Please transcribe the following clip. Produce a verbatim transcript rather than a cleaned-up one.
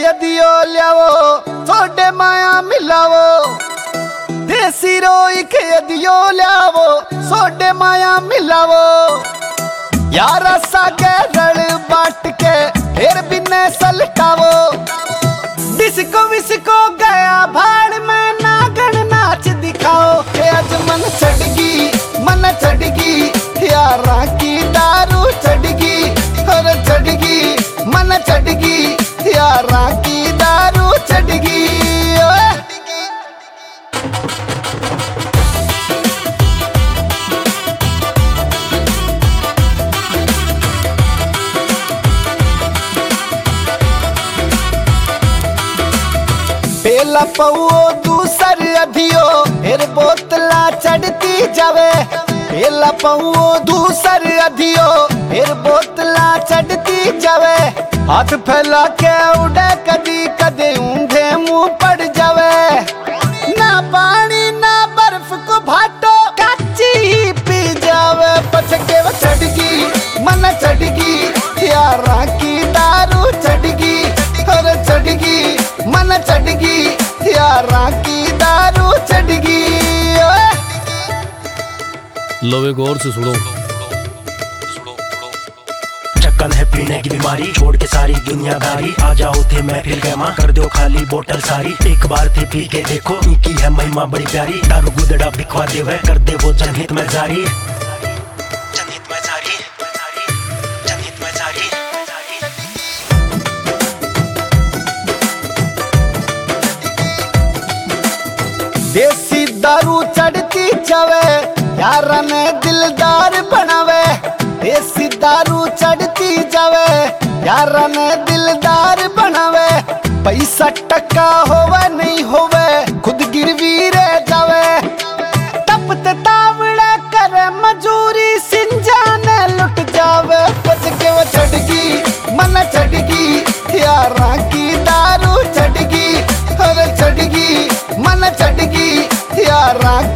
यदियो लियावो सोडे माया मिलावो देसी रोई के यदियो लियावो सोडे माया मिलावो यार सागे रल बाट के फिर बिने सलटावो डिस्को विस्को गया भाड़ में नागन नाच दिखाओ आज मन चढ़गी मन चढ़गी यारा की दारू चढ़गी और चढ़गी मन चढ़गी यारा की दारू चढ़गी पहला पौओ दूसर अधियो फिर बोतला चढ़ती जावे पहला पौओ दूसर अधियो फिर बोतला चढ़ती जावे हाथ फैला के उड़े कदी कदे ऊंधे मुंह पड़ जावे ना पानी ना बर्फ को भाटो कच्ची ही पी जावे पछके वो चढ़गी मन चढ़गी यारा की दारू चढ़गी और चढ़गी मन चढ़गी यारा की दारू चढ़गी। लो एक और से सुनो। चक्कन है पीने की बीमारी छोड़ के सारी दुनियादारी आ जाओ थे मैं फिर गया कर दो खाली बोतल सारी एक बार थे पी के देखो इनकी है महिमा बड़ी प्यारी दारू गुदड़ा बिखवा दे वह कर दे वो जनहित में जारी जनहित में जारी जनहित में जारी। देसी दारू चढ़ती जावे यारा ने दिलदार बनावे देसी दारू चढ़ती जावे यारा ने दिलदार बनावे पैसा टक्का होवे नहीं होवे खुद गिरवी रह जावे तपते तावड़ा करे मजूरी सिंजाने लुट जावे बच के वो चढ़गी मन चढ़गी यारा की दारू चढ़गी और चढ़गी मन चढ़गी यारा